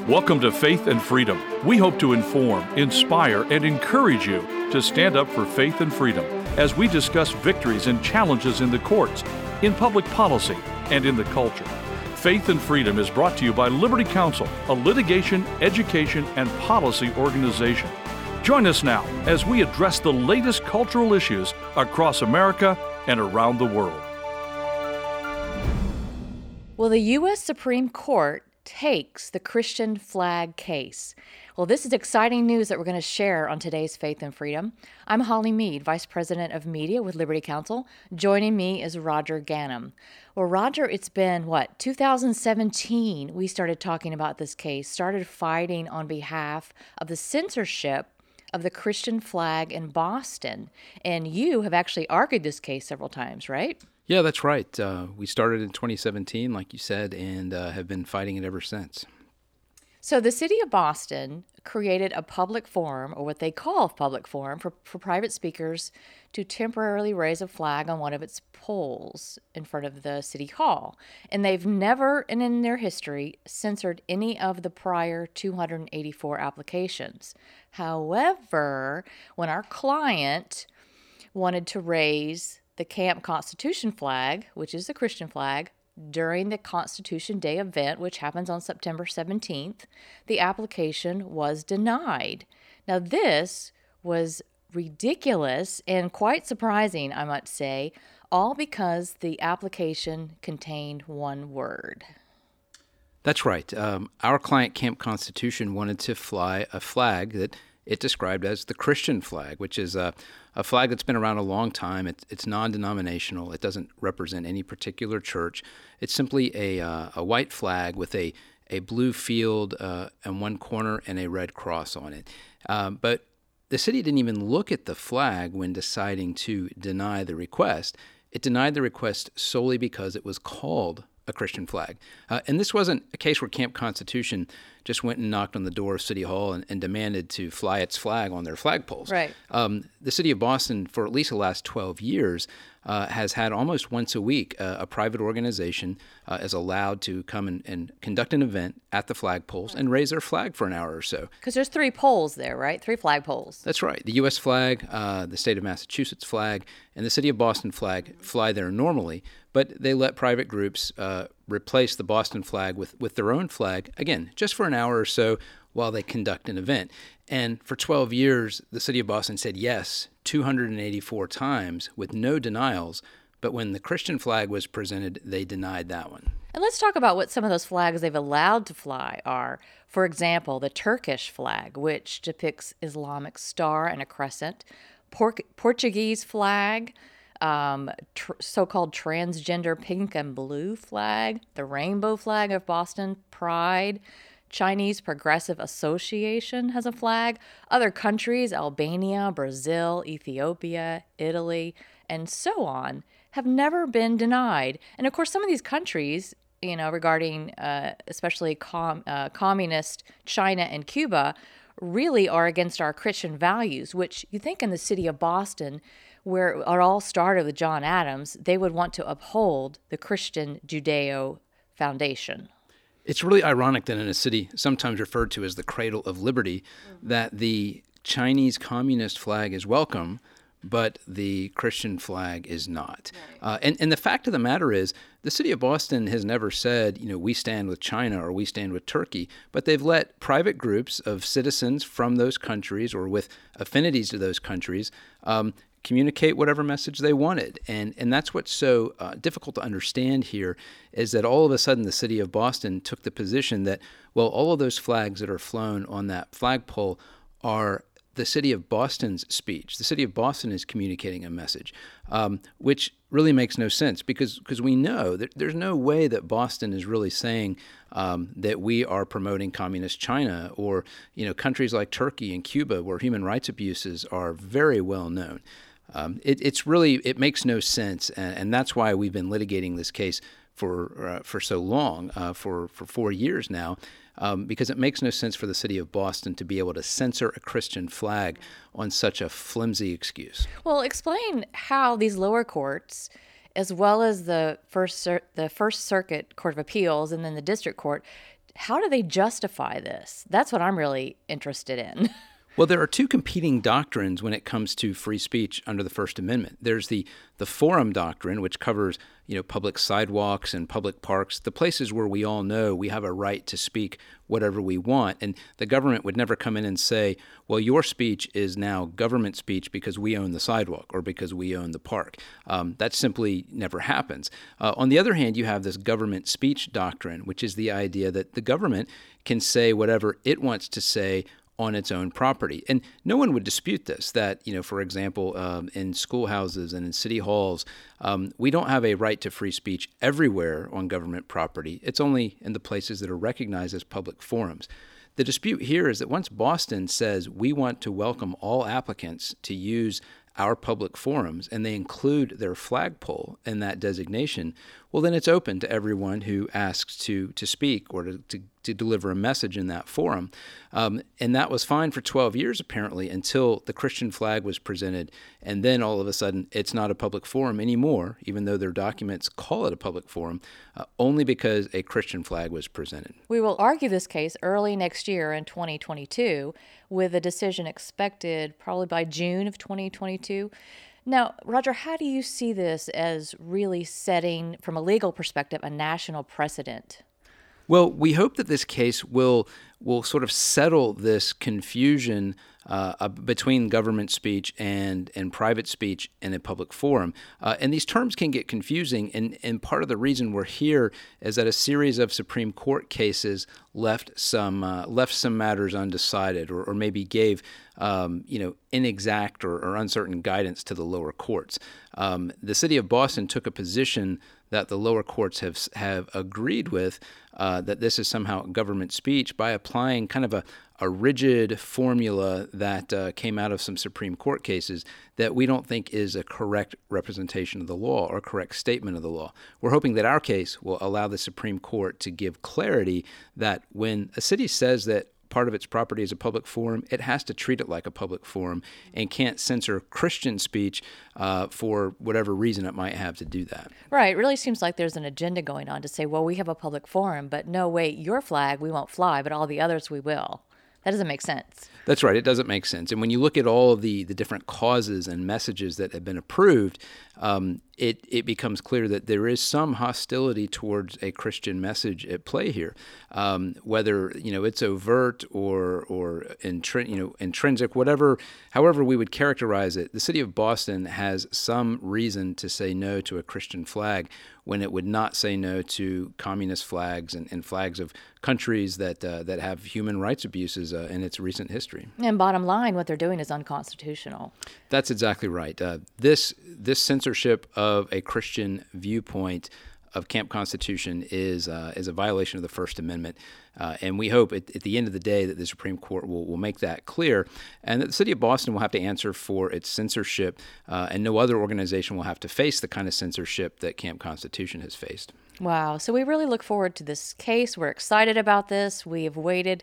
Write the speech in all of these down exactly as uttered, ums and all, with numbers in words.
Welcome to Faith and Freedom. We hope to inform, inspire, and encourage you to stand up for faith and freedom as we discuss victories and challenges in the courts, in public policy, and in the culture. Faith and Freedom is brought to you by Liberty Counsel, a litigation, education, and policy organization. Join us now as we address the latest cultural issues across America and around the world. Well, the U S Supreme Court takes the Christian flag case. Well, this is exciting news that we're going to share on today's Faith and Freedom. I'm Holly Mead, Vice President of Media with Liberty Counsel. Joining me is Roger Ganem. Well, Roger, it's been, what, two thousand seventeen we started talking about this case, started fighting on behalf of the censorship of the Christian flag in Boston. And you have actually argued this case several times, right? Yeah, that's right. Uh, we started in twenty seventeen, like you said, and uh, have been fighting it ever since. So the city of Boston created a public forum, or what they call a public forum, for, for private speakers to temporarily raise a flag on one of its poles in front of the city hall. And they've never, and in their history, censored any of the prior two hundred eighty-four applications. However, when our client wanted to raise the Camp Constitution flag, which is the Christian flag, during the Constitution Day event, which happens on September seventeenth, the application was denied. Now, this was ridiculous and quite surprising, I must say, all because the application contained one word. That's right. Um, our client, Camp Constitution, wanted to fly a flag that it described as the Christian flag, which is a, a flag that's been around a long time. It's, it's non-denominational. It doesn't represent any particular church. It's simply a, uh, a white flag with a, a blue field uh, in one corner and a red cross on it. Um, but the city didn't even look at the flag when deciding to deny the request. It denied the request solely because it was called a Christian flag. Uh, and this wasn't a case where Camp Constitution just went and knocked on the door of City Hall and, and demanded to fly its flag on their flagpoles. Right. Um, the city of Boston, for at least the last twelve years, uh, has had almost once a week uh, a private organization uh, is allowed to come and, and conduct an event at the flagpoles and raise their flag for an hour or so. Because there's three poles there, right? Three flagpoles. That's right. The U S flag, uh, the state of Massachusetts flag, and the city of Boston flag fly there normally, but they let private groups uh, replace the Boston flag with, with their own flag, again, just for an hour or so while they conduct an event. And for twelve years, the city of Boston said yes two hundred eighty-four times with no denials, but when the Christian flag was presented, they denied that one. And let's talk about what some of those flags they've allowed to fly are. For example, the Turkish flag, which depicts Islamic star and a crescent, Por- Portuguese flag, um, tr- so-called transgender pink and blue flag, the rainbow flag of Boston Pride, Chinese Progressive Association has a flag. Other countries, Albania, Brazil, Ethiopia, Italy, and so on, have never been denied. And of course, some of these countries, you know, regarding uh, especially com- uh, communist China and Cuba, really are against our Christian values, which you think in the city of Boston, where it all started with John Adams, they would want to uphold the Christian Judeo foundation. It's really ironic that in a city sometimes referred to as the cradle of liberty, mm-hmm. that the Chinese communist flag is welcome, but the Christian flag is not. Right. Uh, and, and the fact of the matter is, the city of Boston has never said, you know, we stand with China or we stand with Turkey, but they've let private groups of citizens from those countries or with affinities to those countries um, communicate whatever message they wanted. And and that's what's so uh, difficult to understand here is that all of a sudden the city of Boston took the position that, well, all of those flags that are flown on that flagpole are the city of Boston's speech. The city of Boston is communicating a message, um, which really makes no sense because because we know that there's no way that Boston is really saying um, that we are promoting communist China or, you know, countries like Turkey and Cuba where human rights abuses are very well known. Um, it, it's really, it makes no sense, and, and that's why we've been litigating this case for uh, for so long, uh, for, for four years now, um, because it makes no sense for the city of Boston to be able to censor a Christian flag on such a flimsy excuse. Well, explain how these lower courts, as well as the First Cir- the First Circuit Court of Appeals and then the District Court, how do they justify this? That's what I'm really interested in. Well, there are two competing doctrines when it comes to free speech under the First Amendment. There's the, the forum doctrine, which covers, you know, public sidewalks and public parks, the places where we all know we have a right to speak whatever we want. And the government would never come in and say, well, your speech is now government speech because we own the sidewalk or because we own the park. Um, that simply never happens. Uh, on the other hand, you have this government speech doctrine, which is the idea that the government can say whatever it wants to say on its own property. And no one would dispute this, that, you know, for example, um, in schoolhouses and in city halls, um, we don't have a right to free speech everywhere on government property. It's only in the places that are recognized as public forums. The dispute here is that once Boston says we want to welcome all applicants to use our public forums, and they include their flagpole in that designation, well, then it's open to everyone who asks to to speak or to, to, to deliver a message in that forum. Um, and that was fine for twelve years, apparently, until the Christian flag was presented. And then all of a sudden, it's not a public forum anymore, even though their documents call it a public forum, uh, only because a Christian flag was presented. We will argue this case early next year in twenty twenty-two, with a decision expected probably by June of twenty twenty-two. Now, Roger, how do you see this as really setting, from a legal perspective, a national precedent? Well, we hope that this case will will sort of settle this confusion uh, between government speech and, and private speech in a public forum. Uh, and these terms can get confusing, and, and part of the reason we're here is that a series of Supreme Court cases left some uh, left some matters undecided, or, or maybe gave um, you know inexact or, or uncertain guidance to the lower courts. Um, the city of Boston took a position that the lower courts have have agreed with, uh, that this is somehow government speech, by applying kind of a, a rigid formula that uh, came out of some Supreme Court cases that we don't think is a correct representation of the law or correct statement of the law. We're hoping that our case will allow the Supreme Court to give clarity that when a city says that part of its property is a public forum, it has to treat it like a public forum and can't censor Christian speech uh, for whatever reason it might have to do that. Right. It really seems like there's an agenda going on to say, well, we have a public forum, but no, wait, your flag we won't fly, but all the others we will. That doesn't make sense. That's right. It doesn't make sense. And when you look at all of the, the different causes and messages that have been approved, um, it, it becomes clear that there is some hostility towards a Christian message at play here. Um, whether, you know, it's overt or or intri- you know, intrinsic, whatever, however we would characterize it, the city of Boston has some reason to say no to a Christian flag when it would not say no to communist flags and, and flags of countries that uh, that have human rights abuses uh, in its recent history. And bottom line, what they're doing is unconstitutional. That's exactly right. Uh, this this censorship of a Christian viewpoint of Camp Constitution is uh, is a violation of the First Amendment. Uh, and we hope at, at the end of the day that the Supreme Court will, will make that clear, and that the city of Boston will have to answer for its censorship, uh, and no other organization will have to face the kind of censorship that Camp Constitution has faced. Wow. So we really look forward to this case. We're excited about this. We have waited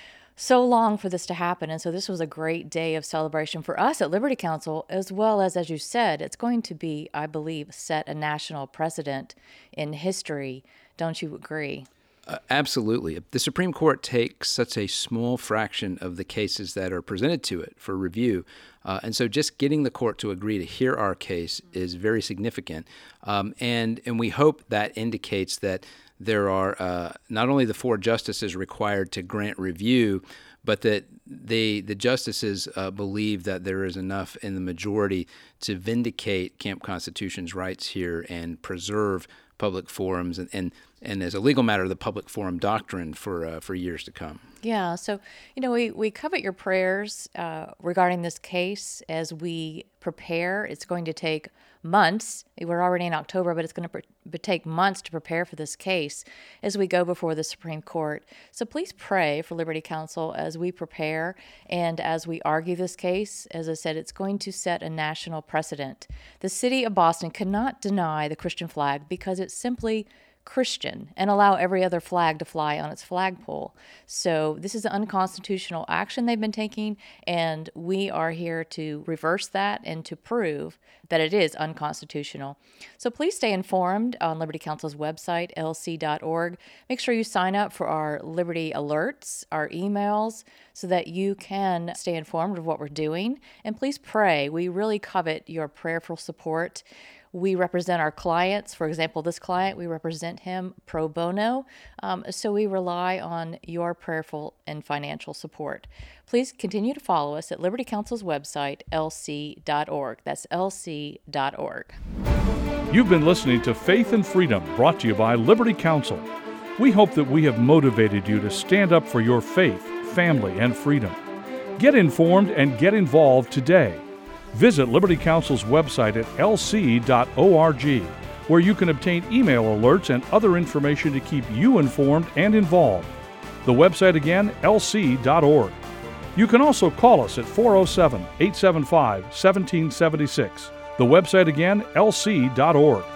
so long for this to happen. And so this was a great day of celebration for us at Liberty Counsel, as well as, as you said, it's going to be, I believe, set a national precedent in history. Don't you agree? Uh, absolutely. The Supreme Court takes such a small fraction of the cases that are presented to it for review. Uh, and so just getting the court to agree to hear our case is very significant. Um, and, and we hope that indicates that there are uh, not only the four justices required to grant review, but that they, the justices uh, believe that there is enough in the majority to vindicate Camp Constitution's rights here and preserve public forums and, and, and as a legal matter, the public forum doctrine for uh, for years to come. Yeah, so, you know, we, we covet your prayers uh, regarding this case as we prepare. It's going to take months. We're already in October, but it's going to pre- take months to prepare for this case as we go before the Supreme Court. So please pray for Liberty Counsel as we prepare and as we argue this case. As I said, it's going to set a national precedent. The city of Boston cannot deny the Christian flag because it simply Christian and allow every other flag to fly on its flagpole. So this is an unconstitutional action they've been taking, and we are here to reverse that and to prove that it is unconstitutional. So please stay informed on Liberty Counsel's website, L C dot org. Make sure you sign up for our Liberty alerts, our emails, so that you can stay informed of what we're doing. And please pray. We really covet your prayerful support. We represent our clients. For example, this client, we represent him pro bono. Um, so we rely on your prayerful and financial support. Please continue to follow us at Liberty Counsel's website, L C dot org. That's L C dot org. You've been listening to Faith and Freedom, brought to you by Liberty Counsel. We hope that we have motivated you to stand up for your faith, family, and freedom. Get informed and get involved today. Visit Liberty Counsel's website at L C dot org, where you can obtain email alerts and other information to keep you informed and involved. The website again, L C dot org. You can also call us at four oh seven, eight seven five, one seven seven six. The website again, L C dot org.